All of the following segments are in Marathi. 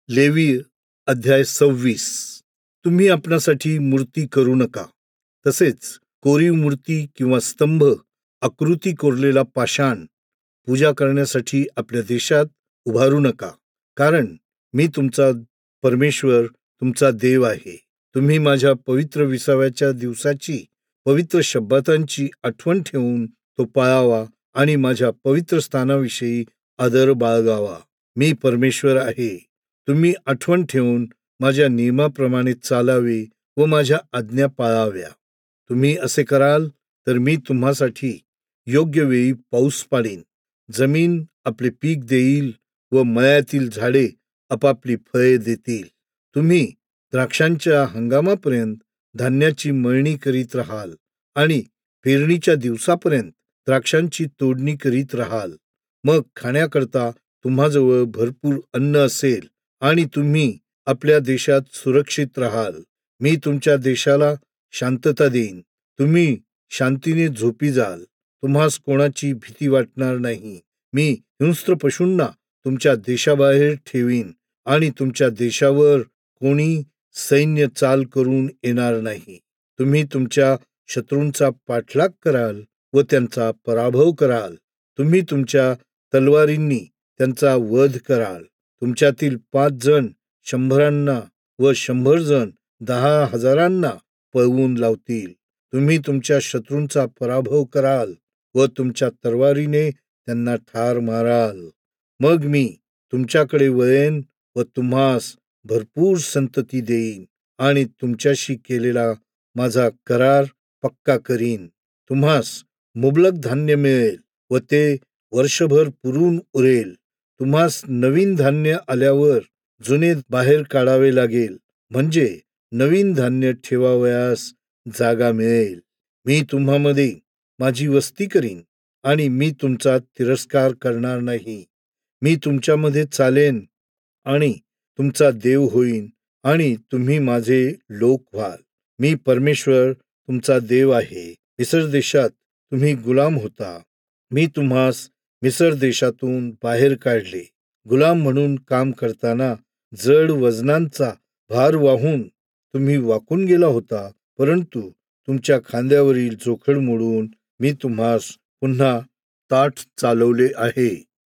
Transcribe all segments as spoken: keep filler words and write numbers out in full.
लेवी अध्याय सव्वीस. तुम्ही आपणासाठी मूर्ती करू नका, तसेच कोरीव मूर्ती किंवा स्तंभ, आकृती कोरलेला पाषाण पूजा करण्यासाठी आपल्या देशात उभारू नका, कारण मी तुमचा परमेश्वर तुमचा देव आहे. तुम्ही माझ्या पवित्र विसाव्याच्या दिवसाची, पवित्र शब्बातांची आठवण ठेवून तो पाळावा आणि माझ्या पवित्र स्थानाविषयी आदर बाळगावा. मी परमेश्वर आहे. तुम्ही आठवण ठेवून माझ्या नियमाप्रमाणे चालावे व माझ्या आज्ञा पाळाव्या. तुम्ही असे कराल तर मी तुम्हासाठी योग्य वेळी पाऊस पाडीन, जमीन आपले पीक देईल व मळ्यातील झाडे आपापली फळे देतील. तुम्ही द्राक्षांच्या हंगामापर्यंत धान्याची मळणी करीत राहाल आणि पेरणीच्या दिवसापर्यंत द्राक्षांची तोडणी करीत राहाल. मग खाण्याकरता तुम्हाजवळ भरपूर अन्न असेल आणि तुम्ही आपल्या देशात सुरक्षित राहाल. मी तुमच्या देशाला शांतता देईन. तुम्ही शांतीने झोपी जाल. तुम्हास कोणाची भीती वाटणार नाही. मी हिंस्त्र पशूंना तुमच्या देशाबाहेर ठेवीन आणि तुमच्या देशावर कोणी सैन्य चाल करून येणार नाही. तुम्ही तुमच्या शत्रूंचा पाठलाग कराल व त्यांचा पराभव कराल. तुम्ही तुमच्या तलवारींनी त्यांचा वध कराल. तुमच्यातील पाच जण शंभरांना व शंभर जण दहा हजारांना पळवून लावतील. तुम्ही तुमच्या शत्रूंचा पराभव कराल व तुमच्या तलवारीने त्यांना ठार माराल. मग मी तुमच्याकडे वळेन व तुम्हास भरपूर संतती देईन आणि तुमच्याशी केलेला माझा करार पक्का करीन. तुम्हास मुबलक धान्य मिळेल व ते वर्षभर पुरून उरेल. तुम्हास नवीन धान्य आल्यावर जुने बाहेर काढावे लागेल, म्हणजे नवीन धान्य ठेवावयास जागा मिळेल. मी तुम्हामध्ये माझी वस्ती करीन आणि मी तुमचा तिरस्कार करणार नाही. मी तुमच्यामध्ये चालेन आणि तुमचा देव होईन आणि तुम्ही माझे लोक व्हाल. मी परमेश्वर तुमचा देव आहे. मिस्र देशात तुम्ही गुलाम होता. मी तुम्हास मिस्र देशातून बाहेर काढले. गुलाम म्हणून काम करताना जड वजनांचा भार वाहून तुम्ही वाकून गेला होता, परंतु तुमच्या खांद्यावरील जोखड मोडून मी तुम्हास पुन्हा ताठ चालवले आहे.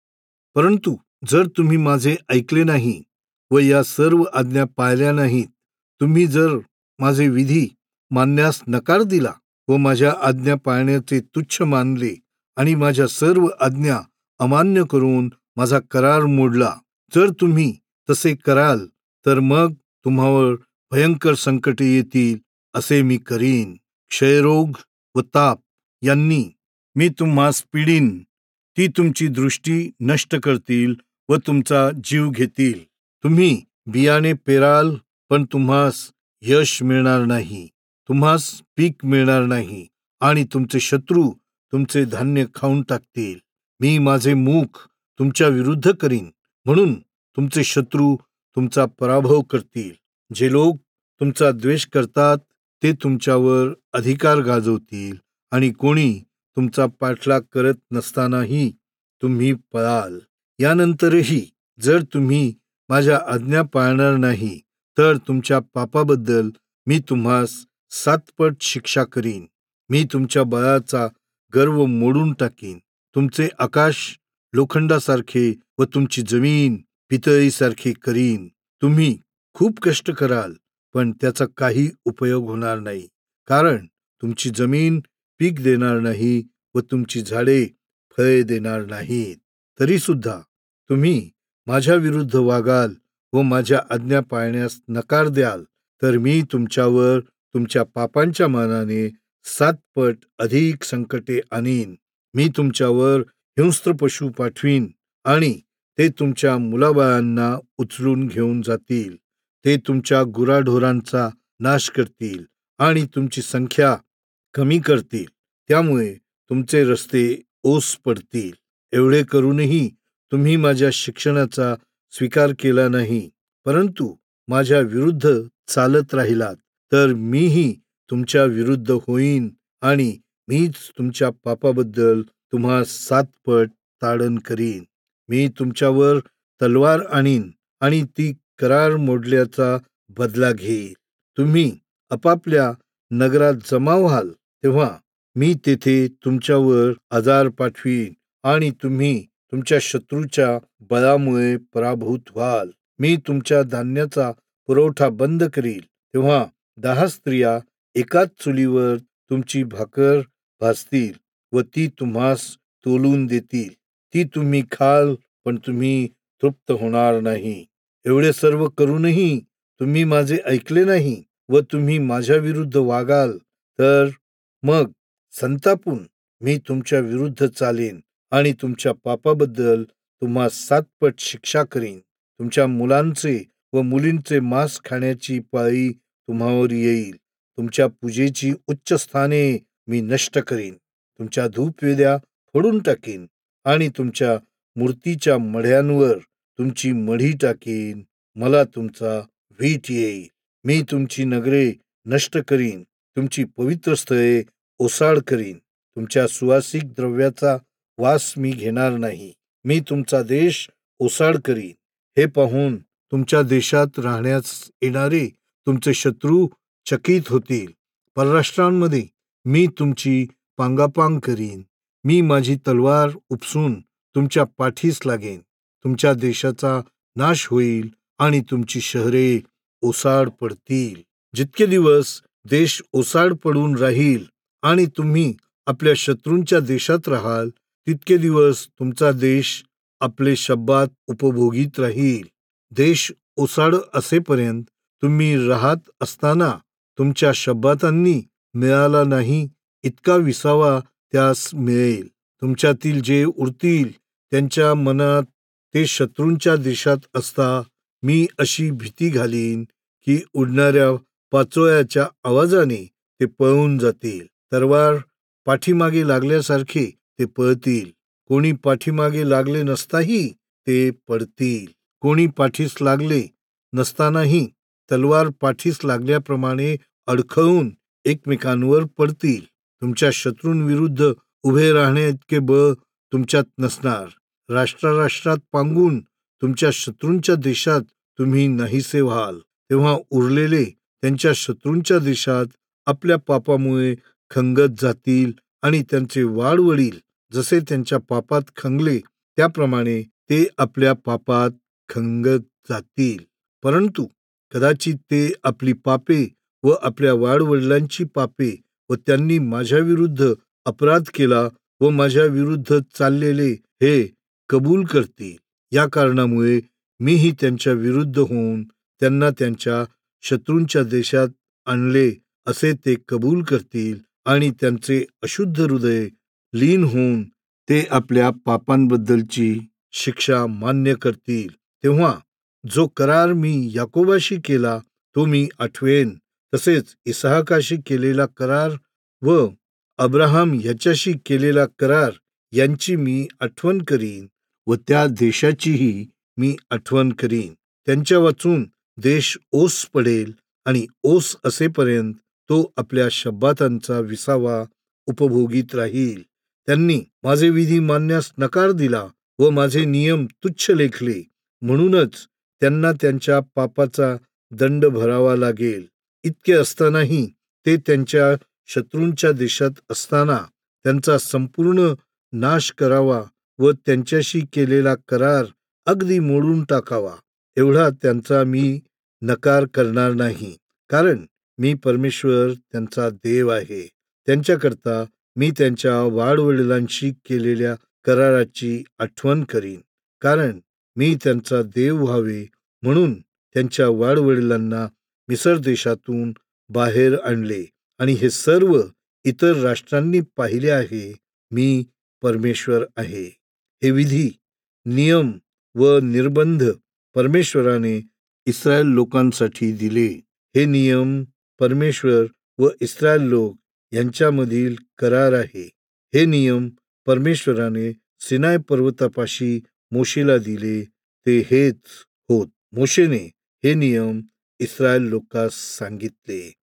परंतु जर तुम्ही माझे ऐकले नाही व या सर्व आज्ञा पाळल्या नाहीत, तुम्ही जर माझे विधी मानण्यास नकार दिला व माझ्या आज्ञा पाळण्याचे तुच्छ मानले आणि माझ्या सर्व आज्ञा अमान्य करून माझा करार मोडला, जर तुम्ही तसे कराल तर मग तुम्हावर भयंकर संकटे येतील, असे मी करीन. क्षयरोग व ताप यांनी मी तुम्हास पिडीन. ती तुमची दृष्टी नष्ट करतील व तुमचा जीव घेतील. तुम्ही बियाणे पेराल, पण तुम्हास यश मिळणार नाही. तुम्हास पीक मिळणार नाही आणि तुमचे शत्रू तुमचे धान्य खाऊन टाकतील. मी माझे मुख तुमच्या विरुद्ध करीन, म्हणून तुमचे शत्रू तुमचा पराभव करतील. जे लोक तुमचा द्वेष करतात ते तुमच्यावर अधिकार गाजवतील आणि कोणी तुमचा पाठलाग करत नसतानाही तुम्ही पळाल. यानंतरही जर तुम्ही माझ्या आज्ञा पाळणार नाही तर तुमच्या पापाबद्दल मी तुम्हास सातपट शिक्षा करीन. मी तुमच्या बळाचा गर्व मोडून टाकीन. तुमचे आकाश लोखंडासारखे व तुमची जमीन पितळीसारखे करीन. तुम्ही खूप कष्ट कराल, पण त्याचा काही उपयोग होणार नाही, कारण तुमची जमीन पीक देणार नाही व तुमची झाडे फळे देणार नाहीत. तरी सुद्धा तुम्ही माझ्या विरुद्ध वागाल व माझ्या आज्ञा पाळण्यास नकार द्याल, तर मी तुमच्यावर तुमच्या पापांच्या मानाने सातपट अधिक संकटे आणीन. मी तुमच्यावर हिंस्त्र पशु पाठवीन आणि ते तुमच्या मुलाबाळांना उचलून घेऊन जातील. ते तुमच्या गुराढोरांचा नाश करतील आणि तुमची संख्या कमी करतील. त्यामुळे तुमचे रस्ते ओस पडतील. एवढे करूनही तुम्ही माझ्या शिक्षणाचा स्वीकार केला नाही, परंतु माझ्या विरुद्ध चालत राहिलात, तर मीही तुमच्या विरुद्ध होईन आणि मीच तुमच्या पापाबद्दल तुम्हा सातपट ताडण करीन. मी तुमच्यावर तलवार आणीन आणि ती करार मोडल्याचा बदला घेईल. तुम्ही आपापल्या नगरात जमा व्हाल तेव्हा मी तेथे तुमच्यावर आजार पाठवीन आणि तुम्ही तुमच्या शत्रूच्या बळामुळे पराभूत व्हाल. मी तुमच्या धान्याचा पुरवठा बंद करील. तेव्हा दहा स्त्रिया एकाच चुलीवर तुमची भाकर भाजतील व ती तुम्हास तोलून देतील. ती तुम्ही खाल, पण तुम्ही तृप्त होणार नाही. एवढे सर्व करूनही तुम्ही माझे ऐकले नाही व तुम्ही माझ्या विरुद्ध वागाल, तर मग संतापून मी तुमच्या विरुद्ध चालेन आणि तुमच्या पापाबद्दल तुम्हा सातपट शिक्षा करीन. तुमच्या मुलांचे व मुलींचे मांस खाण्याची पाळी तुम्हावर येईल. तुमच्या पूजेची उच्च स्थाने मी नष्ट करीन. तुमच्या धूपवेद्या फोडून टाकीन आणि तुमच्या मूर्तीच्या मढ्यांवर तुमची मढी टाकीन. मला तुमचा वीट येईल. मी तुमची नगरे नष्ट करीन. तुमची पवित्र स्थळे ओसाड करीन. तुमच्या सुवासिक द्रव्याचा वास मी घेणार नाही. मी तुमचा देश ओसाड करीन. हे पाहून तुमच्या देशात राहण्यास येणारे तुमचे शत्रू चकित होतील. परराष्ट्रांमध्ये मी तुमची पांगापांग करीन. मी माझी तलवार उपसून तुमच्या पाठीस लागेन. तुमच्या देशाचा नाश होईल आणि तुमची शहरे ओसाड पडतील. जितके दिवस देश ओसाड पडून राहील आणि तुम्ही आपल्या शत्रूंच्या देशात राहाल, तितके दिवस तुमचा देश आपले शब्बात उपभोगीत राहील. देश ओसाड असेपर्यंत तुम्ही राहत असताना तुमच्या शब्बातांनी मिळाला नाही इतका विसावा त्यास मिळेल. तुमच्यातील जे उरतील त्यांच्या मनात ते शत्रूंच्या देशात असता मी अशी भीती घालीन की उडणाऱ्या पाचोळ्याच्या आवाजाने ते पळून जातील. तलवार पाठीमागे लागल्यासारखे ते पळतील. कोणी पाठीमागे लागले नसताही ते पडतील. कोणी पाठीस लागले नसतानाही तलवार पाठीस लागल्याप्रमाणे अडखळून एकमेकांवर पडतील. तुमच्या शत्रूंविरुद्ध उभे राहण्याइतके बळ तुमच्यात नसणार. राष्ट्राराष्ट्रात पांगून तुमच्या शत्रूंच्या देशात तुम्ही नाहीसे व्हाल. तेव्हा उरलेले त्यांच्या शत्रूंच्या देशात आपल्या पापामुळे खंगत जातील आणि त्यांचे वाडवडील जसे त्यांच्या पापात खंगले त्याप्रमाणे ते आपल्या पापात खंगत जातील. परंतु कदाचित ते आपली पापे व आपल्या वाडवडिलांची पापे व त्यांनी माझ्या विरुद्ध अपराध केला व माझ्या विरुद्ध चाललेले हे कबूल करतील. या कारणामुळे मीही त्यांच्या विरुद्ध होऊन त्यांना त्यांच्या शत्रूंच्या देशात आणले असे ते कबूल करतील आणि त्यांचे अशुद्ध हृदय लीन होऊन ते आपल्या पापांबद्दलची शिक्षा मान्य करतील. तेव्हा जो करार मी याकोबाशी केला तो मी आठवेन. तसेच इसहाकाशी केलेला करार व अब्राहम याच्याशी केलेला करार यांची मी आठवण करीन व त्या देशाचीही मी आठवण करीन. त्यांच्या वाचून देश ओस पडेल आणि ओस असेपर्यंत तो आपल्या शब्बातांचा विसावा उपभोगीत राहील. त्यांनी माझे विधी मानण्यास नकार दिला व माझे नियम तुच्छ लेखले. म्हणूनच त्यांना त्यांच्या पापाचा दंड भरावा लागेल. इतके असतानाही ते त्यांच्या शत्रूंच्या देशात असताना त्यांचा संपूर्ण नाश करावा व त्यांच्याशी केलेला करार अगदी मोडून टाकावा एवढा त्यांचा मी नकार करणार नाही. कारण मी परमेश्वर त्यांचा देव आहे. त्यांच्याकरता मी त्यांच्या वाडवडिलांशी केलेल्या कराराची आठवण करीन. कारण मी त्यांचा देव व्हावे म्हणून त्यांच्या वाडवडिलांना मिस्र देशातून बाहेर आणले आणि हे सर्व इतर राष्ट्रांनी पाहिले आहे. मी परमेश्वर आहे. हे विधी, नियम व निर्बंध परमेश्वराने इस्रायल लोकांसाठी दिले. हे नियम परमेश्वर व इस्रायल लोक यांच्यामधील करार आहे. हे नियम परमेश्वराने सिनाय पर्वतापाशी मोशेला दिले ते हेच होत. मोशेने हे नियम इस्रायल लोकांस सांगितले.